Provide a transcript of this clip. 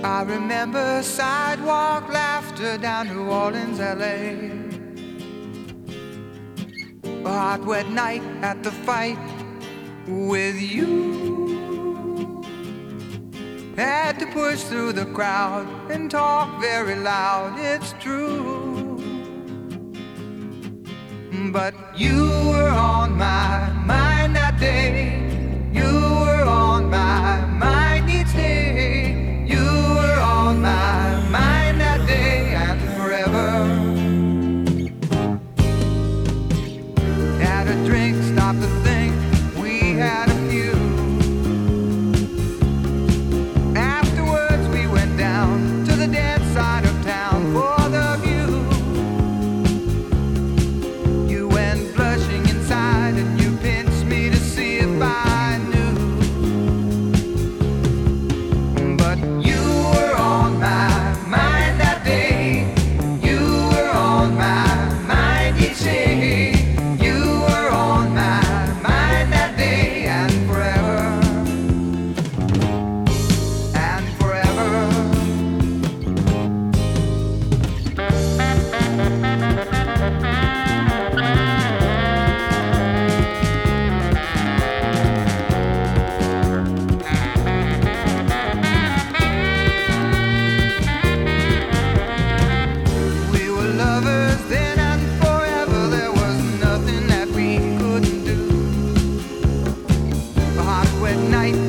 I remember sidewalk laughter down New Orleans, LA. A hot wet night at the fight with you. Had to push through the crowd and talk very loud, it's true. But you were on my mind that day. You were on my mind each day. You were on my mind that day and forever. Had a drink, stopped to think, we had a few. Afterwards we went down to the dead side of town for the view. You went blushing inside and you pinched me to see if I knew. But you were on my mind that day. You were on my mind each day. You were on my mind that day and forever. And forever. We were lovers then and forever. There was nothing that we couldn't do. A hot wet night